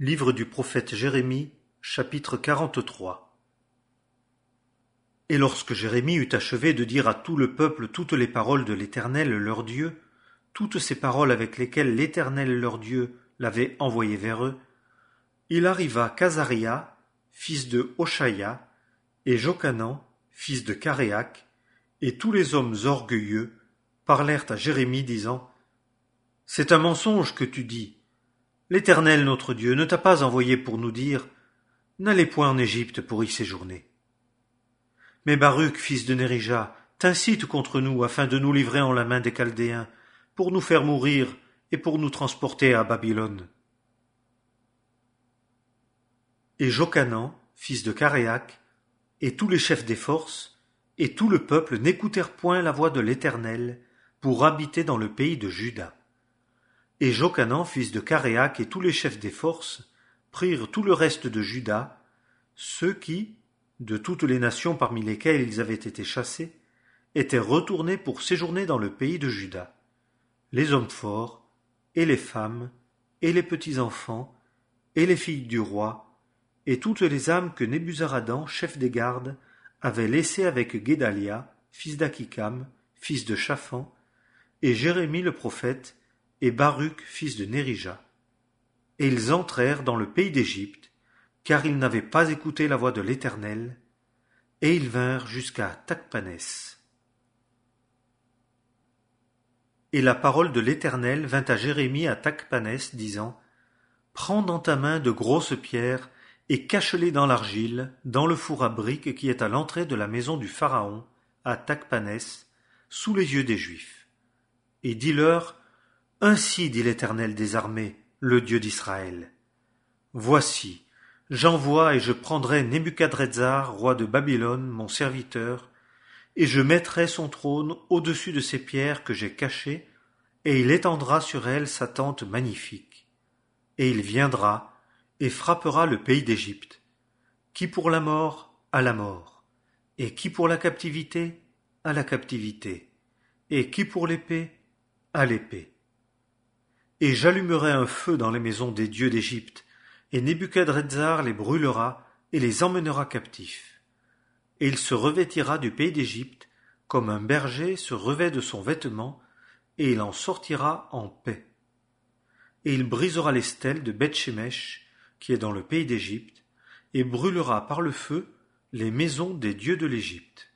Livre du prophète Jérémie, chapitre 43. Et lorsque Jérémie eut achevé de dire à tout le peuple toutes les paroles de l'Éternel leur Dieu, toutes ces paroles avec lesquelles l'Éternel leur Dieu l'avait envoyé vers eux, il arriva qu'Azaria, fils de Hochaïa, et Jochanan, fils de Caréac, et tous les hommes orgueilleux parlèrent à Jérémie, disant : C'est un mensonge que tu dis. L'Éternel notre Dieu ne t'a pas envoyé pour nous dire : N'allez point en Égypte pour y séjourner. Mais Baruch, fils de Nérija, t'incite contre nous afin de nous livrer en la main des Chaldéens, pour nous faire mourir et pour nous transporter à Babylone. Et Jochanan, fils de Caréac, et tous les chefs des forces, et tout le peuple n'écoutèrent point la voix de l'Éternel pour habiter dans le pays de Juda. Et Jochanan, fils de Caréac, et tous les chefs des forces prirent tout le reste de Juda, ceux qui, de toutes les nations parmi lesquelles ils avaient été chassés, étaient retournés pour séjourner dans le pays de Juda, les hommes forts, et les femmes, et les petits-enfants, et les filles du roi, et toutes les âmes que Nebuzaradan, chef des gardes, avait laissées avec Guédalia, fils d'Akikam, fils de Shaphan, et Jérémie le prophète, et Baruch, fils de Nérija. Et ils entrèrent dans le pays d'Égypte, car ils n'avaient pas écouté la voix de l'Éternel, et ils vinrent jusqu'à Tachpanès. Et la parole de l'Éternel vint à Jérémie à Tachpanès, disant : Prends dans ta main de grosses pierres, et cache-les dans l'argile, dans le four à briques qui est à l'entrée de la maison du Pharaon, à Tachpanès, sous les yeux des Juifs. Et dis-leur : Ainsi dit l'Éternel des armées, le Dieu d'Israël. Voici, j'envoie et je prendrai Nebuchadrezzar, roi de Babylone, mon serviteur, et je mettrai son trône au-dessus de ces pierres que j'ai cachées, et il étendra sur elles sa tente magnifique. Et il viendra et frappera le pays d'Égypte, qui pour la mort, à la mort, et qui pour la captivité, à la captivité, et qui pour l'épée, à l'épée. Et j'allumerai un feu dans les maisons des dieux d'Égypte, et Nebuchadrezzar les brûlera et les emmènera captifs. Et il se revêtira du pays d'Égypte, comme un berger se revêt de son vêtement, et il en sortira en paix. Et il brisera les stèles de Beth-Shemesh, qui est dans le pays d'Égypte, et brûlera par le feu les maisons des dieux de l'Égypte.